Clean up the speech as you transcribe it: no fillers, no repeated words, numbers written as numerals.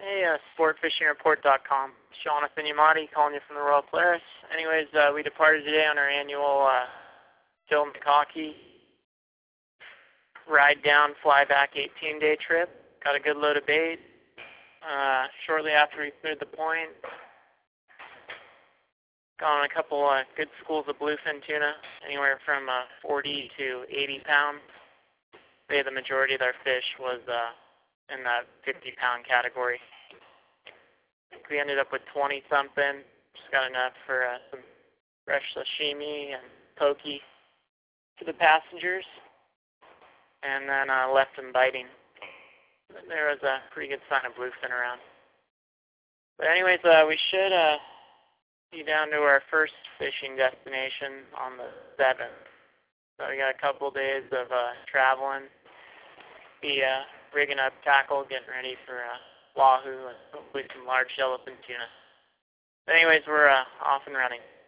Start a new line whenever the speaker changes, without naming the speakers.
Hey, sportfishingreport.com. Jonathan Yamati calling you from the Royal Polaris. Anyways, we departed today on our annual Phil McConkey ride down, fly back 18-day trip. Got a good load of bait. Shortly after we cleared the point, got on a couple good schools of bluefin tuna, anywhere from 40 to 80 pounds. The majority of our fish was in that 50-pound category. I think we ended up with 20-something. Just got enough for some fresh sashimi and poke for the passengers, and then left them biting. There was a pretty good sign of bluefin around. But anyways, we should be down to our first fishing destination on the 7th. So we got a couple days of traveling, be rigging up tackle, getting ready for wahoo and hopefully some large yellowfin tuna. But anyways, we're off and running.